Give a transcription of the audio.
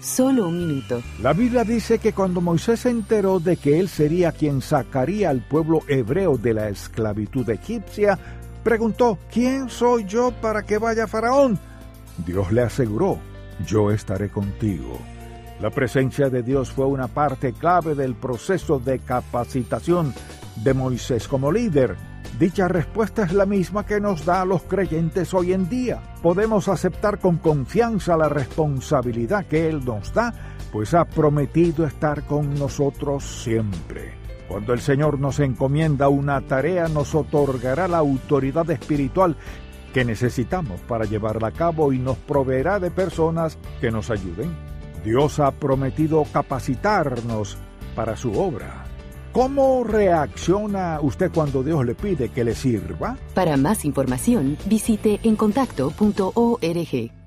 Solo un minuto. La Biblia dice que cuando Moisés se enteró de que él sería quien sacaría al pueblo hebreo de la esclavitud egipcia, preguntó: ¿quién soy yo para que vaya Faraón? Dios le aseguró: yo estaré contigo. La presencia de Dios fue una parte clave del proceso de capacitación de Moisés como líder. Dicha respuesta es la misma que nos da a los creyentes hoy en día. Podemos aceptar con confianza la responsabilidad que Él nos da, pues ha prometido estar con nosotros siempre. Cuando el Señor nos encomienda una tarea, nos otorgará la autoridad espiritual que necesitamos para llevarla a cabo y nos proveerá de personas que nos ayuden. Dios ha prometido capacitarnos para su obra. ¿Cómo reacciona usted cuando Dios le pide que le sirva? Para más información, visite encontacto.org.